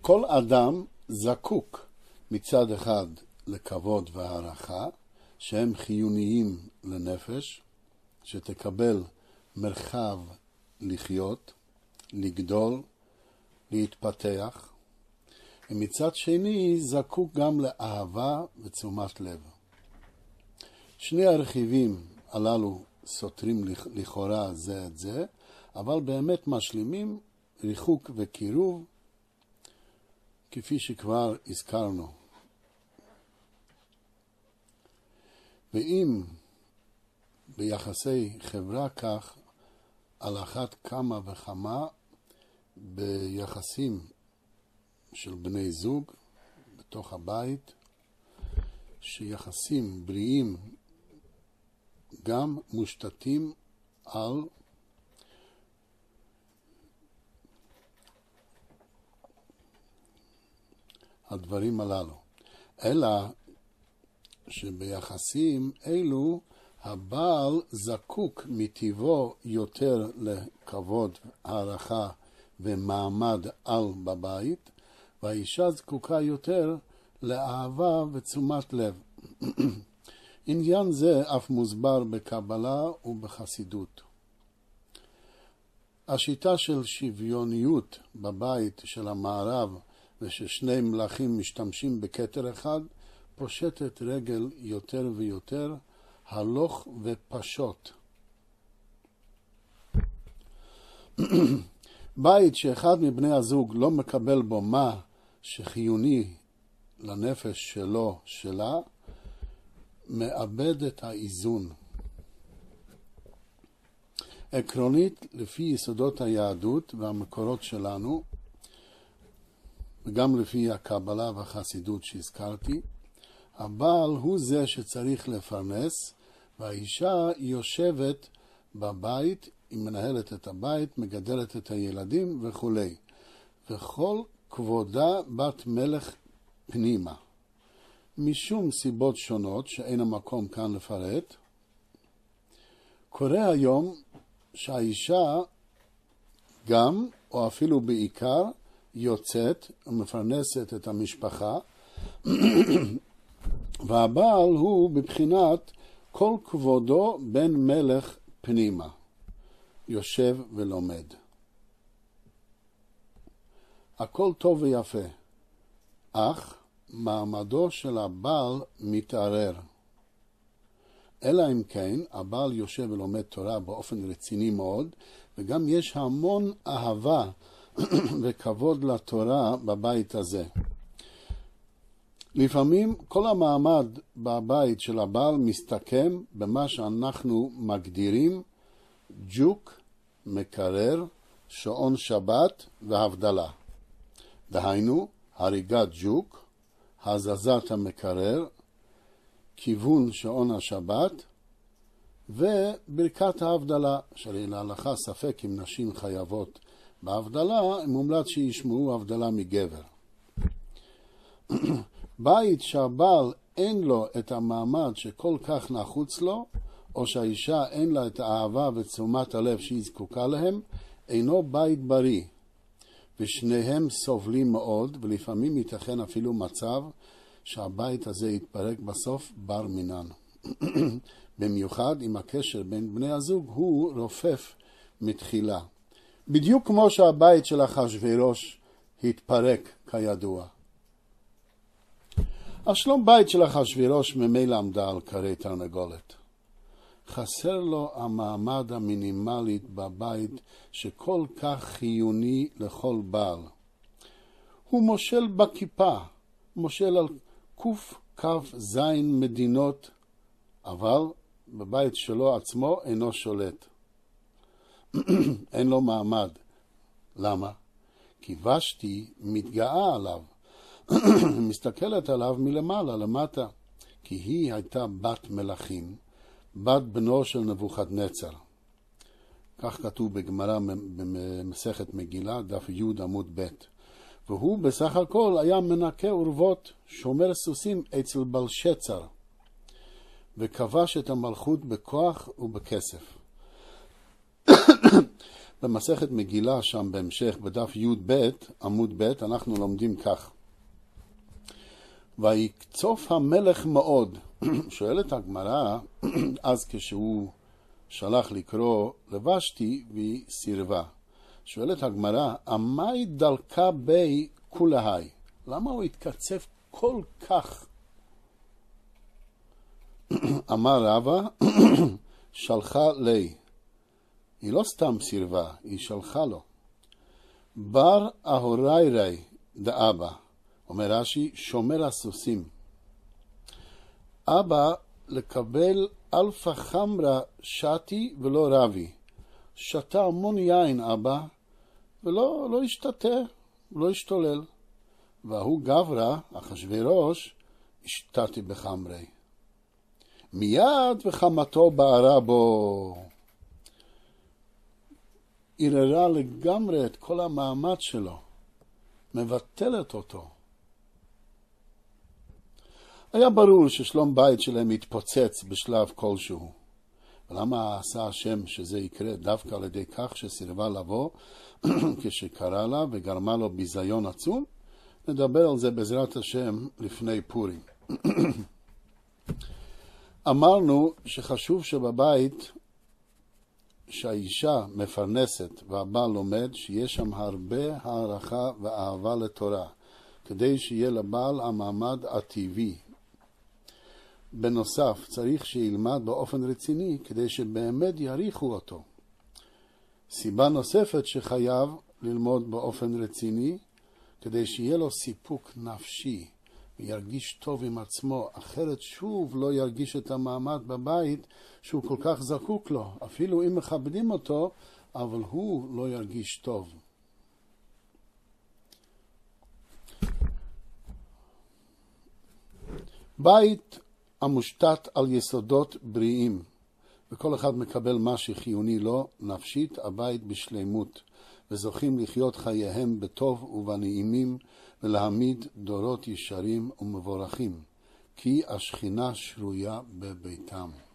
כל אדם זקוק מצד אחד לכבוד והערכה, שהם חיוניים לנפש, שתקבל מרחב לחיות, לגדול, להתפתח, ומצד שני זקוק גם לאהבה ותשומת לב. שני הרכיבים הללו סותרים לכאורה זה את זה, אבל באמת משלימים ריחוק וקירוב, כפי שכבר הזכרנו. ואם ביחסי חברה כך, על אחת כמה וכמה ביחסים של בני זוג בתוך הבית, שיחסים בריאים גם מושתתים על הדברים הללו. אלא שביחסים אלו הבעל זקוק מטבעו יותר לכבוד, הערכה ומעמד על בבית, והאישה זקוקה יותר לאהבה ותשומת לב. עניין זה אף מוסבר בקבלה ובחסידות. השיטה של שוויוניות בבית של המערב וששני מלכים משתמשים בכתר אחד, פושטת רגל יותר ויותר, הלוך ופשוט. בית שאחד מבני הזוג לא מקבל בו מה שחיוני לנפש שלו, שלה, מאבד את האיזון. עקרונית, לפי יסודות היהדות והמקורות שלנו, וגם לפי הקבלה והחסידות שהזכרתי, הבעל הוא זה שצריך לפרנס, והאישה יושבת בבית, היא מנהלת את הבית, מגדלת את הילדים וכו'. וכל כבודה בת מלך פנימה. משום סיבות שונות שאין המקום כאן לפרט, קורה היום שהאישה גם, או אפילו בעיקר, יוצאת ומפרנסת את המשפחה, והבעל הוא בבחינת כל כבודו בן מלך פנימה, יושב ולומד. הכל טוב ויפה, אך מעמדו של הבעל מתערער. אלא אם כן, הבעל יושב ולומד תורה באופן רציני מאוד, וגם יש המון אהבה וכבוד לתורה בבית הזה. לפעמים כל המעמד בבית של הבעל מסתכם במה שאנחנו מגדירים ג'וק, מקרר, שעון שבת והבדלה. דהיינו, הריגת ג'וק, הזזת המקרר, כיוון שעון השבת, וברכת ההבדלה, שלהלכה ספק אם נשים חייבות בהבדלה, מומלץ שישמעו הבדלה מגבר. בית שהבעל אין לו את המעמד שכל כך נחוץ לו, או שהאישה אין לה את האהבה ותשומת הלב שהיא זקוקה להם, אינו בית בריא. ושניהם סובלים מאוד, ולפעמים ייתכן אפילו מצב שהבית הזה יתפרק בסוף בר מינן. במיוחד אם הקשר בין בני הזוג הוא רופף מתחילה. בדיוק כמו שהבית של אחשוורוש התפרק כידוע. השלום בית של אחשוורוש ממילא עמדה על כרי תרנגולת. חסר לו המעמד המינימלי בבית שכל כך חיוני לכל בעל. הוא מושל בכיפה, מושל על ק"ז מדינות, אבל בבית שלו עצמו אינו שולט. אין לו מעמד. למה? כי ושתי מתגאה עליו. מסתכלת עליו מלמעלה, למטה. כי היא הייתה בת מלכים, בת בנו של נבוכדנצר. כך כתוב בגמרא במסכת מגילה, דף י' עמוד ב'. והוא בסך הכל היה מנקה אורוות, שומר סוסים אצל בלשצר, וכבש את המלכות בכוח ובכסף. במסכת מגילה שם בהמשך, בדף י"ב, עמוד ב', אנחנו לומדים כך. ויקצוף המלך מאוד. שואלת הגמרא, אז כשהוא שלח לקרוא לבשתי והיא סירבה. שואלת הגמרא, עמי דלקה בי כולהי? למה הוא התקצף כל כך? אמר רבא, שלחה לי. היא לא סתם סירבה, היא שלחה לו. בר אהוריירי דאבא, אומר רש"י, שומר הסוסים. אבא לקבל אלפא חמרה שתי ולא רבי. שתה המון יין אבא, ולא השתתה, לא השתולל. והוא גברא, אחשוורוש, השתתי בחמרי. מיד וחמתו בערה בו. ערערה לגמרי את כל המעמד שלו, מבטלת אותו. היה ברור ששלום בית שלהם התפוצץ בשלב כלשהו. ולמה עשה השם שזה יקרה דווקא על ידי כך שסירבה לבוא כשקרא לה וגרמה לו ביזיון עצום? נדבר על זה בעזרת השם לפני פורים. אמרנו שחשוב שבבית שהאישה מפרנסת והבעל לומד, שיש שם הרבה הערכה ואהבה לתורה, כדי שיהיה לבעל המעמד הטבעי. בנוסף, צריך שילמד באופן רציני, כדי שבאמת יריחו אותו. סיבה נוספת שחייב ללמוד באופן רציני, כדי שיהיה לו סיפוק נפשי, וירגיש טוב עם עצמו, אחרת שוב לא ירגיש את המעמד בבית שהוא כל כך זקוק לו. אפילו אם מכבדים אותו, אבל הוא לא ירגיש טוב. בית המושתת על יסודות בריאים, וכל אחד מקבל מה שחיוני לו, נפשית הבית בשלמות, וזוכים לחיות חייהם בטוב ובנעימים, ולהעמיד דורות ישרים ומבורכים, כי השכינה שרויה בביתם.